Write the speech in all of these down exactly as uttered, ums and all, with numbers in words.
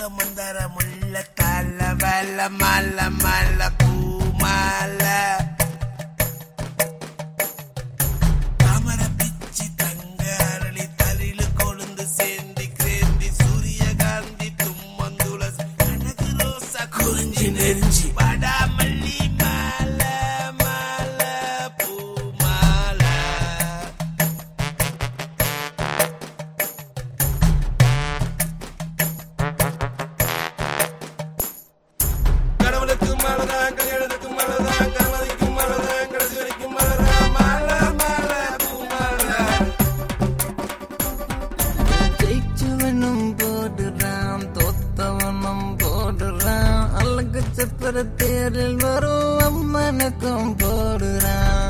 மந்தர முள்ள தல வெள்ள மல்ல மல்ல பூமால தாமர பிச்சி தங்க அரளி தலிலு கொழுந்து சேந்தி கிரேந்தி சூரியகாந்தி தும்மந்துளசி கனகு ரோசா குறிஞ்சி நெருஞ்சி வடாமல்லி மால மால பூமால கடவுளுக்கு மலதான் கல்யாணத்துக்கு மலதான் கணவதிக்கு மலதான் கடைசி வரைக்கும் மலதான் மால மால பூமால ஜெயிச்சவனும் போடுறான் தோத்தவனும் போடுறான் அழகு சப்பர தேரில் வரும் அம்மனுக்கும் போடுறான்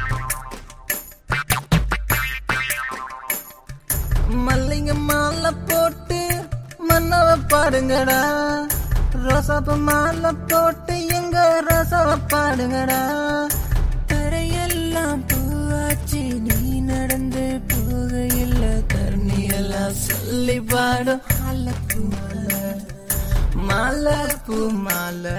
மல்லிங்க மாலை போட்டு மன்னவ பாடுங்கடா ரோசாப்ப மாலை போட்டு எங்க ரோசாவ பாடுங்கடா தரையெல்லாம் பூவாச்சு நீ நடந்து போகையில் தண்ணி எல்லாம் சொல்லி பாடும் மாலை பூ மாலை மாலை பூ மாலை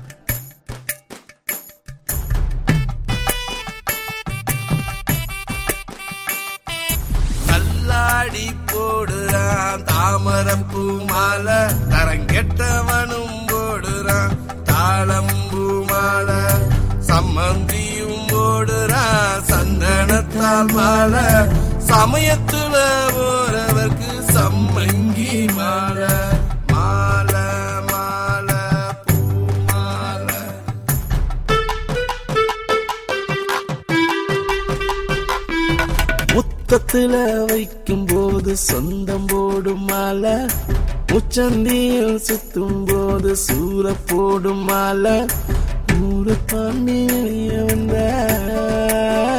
கல்லாடி போடுறான் தாமரப்பூ மாலை தரங்கெட்டவனும் போடுறான் தாளம்பூ மாலை சம்மந்தியும் போடுறான் சந்தனத்தால் மாலை சமயத்துல போறவர்க்கு சம்மங்கி மாலை மாலை மாலை பூ மாலை முத்தத்துல வைக்கும் போது சொந்தம் போடும் மாலை உச்சந்தியில் சுத்தும் போது சூற போடும் மாலை ஊர பாண்டி வந்த